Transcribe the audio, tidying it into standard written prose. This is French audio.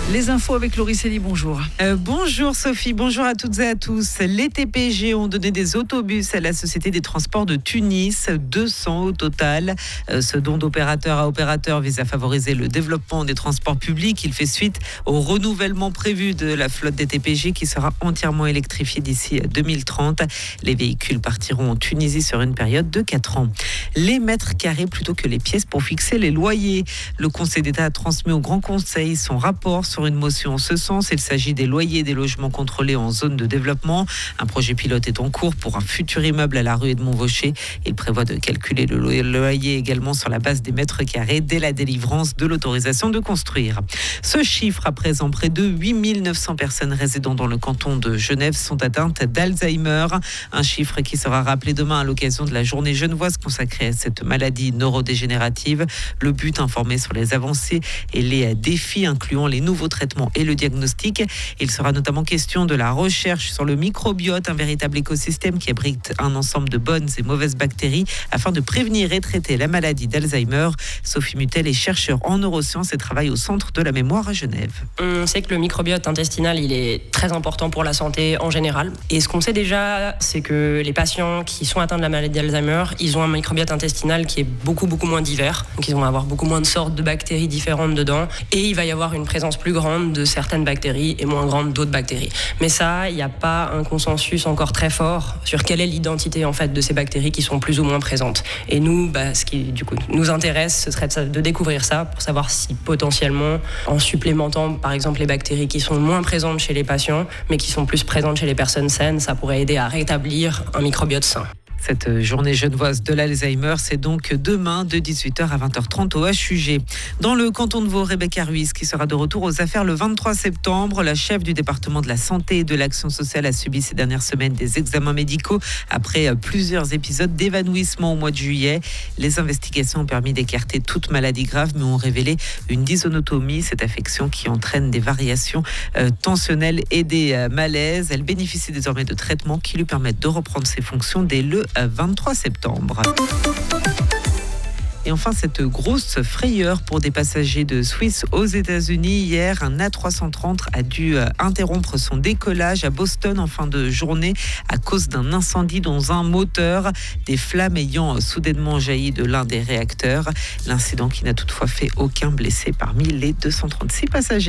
Les infos avec Laurie Célie, bonjour. Bonjour Sophie, bonjour à toutes et à tous. Les TPG ont donné des autobus à la Société des Transports de Tunis, 200 au total. Ce don d'opérateur à opérateur vise à favoriser le développement des transports publics. Il fait suite au renouvellement prévu de la flotte des TPG qui sera entièrement électrifiée d'ici 2030. Les véhicules partiront en Tunisie sur une période de 4 ans. Les mètres carrés plutôt que les pièces pour fixer les loyers. Le Conseil d'État a transmis au Grand Conseil son rapport sur une motion en ce sens. Il s'agit des loyers des logements contrôlés en zone de développement. Un projet pilote est en cours pour un futur immeuble à la rue Edmond-Vaucher. Il prévoit de calculer le loyer également sur la base des mètres carrés dès la délivrance de l'autorisation de construire. Ce chiffre, à présent, près de 8 900 personnes résidant dans le canton de Genève sont atteintes d'Alzheimer. Un chiffre qui sera rappelé demain à l'occasion de la journée genevoise consacrée à cette maladie neurodégénérative. Le but, informer sur les avancées et les défis, incluant les nouveaux traitements et le diagnostic. Il sera notamment question de la recherche sur le microbiote, un véritable écosystème qui abrite un ensemble de bonnes et mauvaises bactéries afin de prévenir et traiter la maladie d'Alzheimer. Sophie Mutel est chercheure en neurosciences et travaille au Centre de la mémoire à Genève. On sait que le microbiote intestinal, il est très important pour la santé en général. Et ce qu'on sait déjà, c'est que les patients qui sont atteints de la maladie d'Alzheimer, ils ont un microbiote intestinal qui est beaucoup moins divers. Donc ils vont avoir beaucoup moins de sortes de bactéries différentes dedans. Et il va y avoir une présence plus grande de certaines bactéries et moins grande d'autres bactéries. Mais ça, il n'y a pas un consensus encore très fort sur quelle est l'identité en fait de ces bactéries qui sont plus ou moins présentes. Et nous, ce qui du coup nous intéresse, ce serait de découvrir ça pour savoir si potentiellement, en supplémentant par exemple les bactéries qui sont moins présentes chez les patients, mais qui sont plus présentes chez les personnes saines, ça pourrait aider à rétablir un microbiote sain. Cette journée genevoise de l'Alzheimer, c'est donc demain de 18h à 20h30 au HUG. Dans le canton de Vaud, Rebecca Ruiz, qui sera de retour aux affaires le 23 septembre. La chef du département de la santé et de l'action sociale a subi ces dernières semaines des examens médicaux après plusieurs épisodes d'évanouissement au mois de juillet. Les investigations ont permis d'écarter toute maladie grave, mais ont révélé une dysautonomie, cette affection qui entraîne des variations tensionnelles et des malaises. Elle bénéficie désormais de traitements qui lui permettent de reprendre ses fonctions dès le 23 septembre. Et enfin, cette grosse frayeur pour des passagers de Swiss aux États-Unis. Hier, un A330 a dû interrompre son décollage à Boston en fin de journée à cause d'un incendie dans un moteur, des flammes ayant soudainement jailli de l'un des réacteurs. L'incident qui n'a toutefois fait aucun blessé parmi les 236 passagers.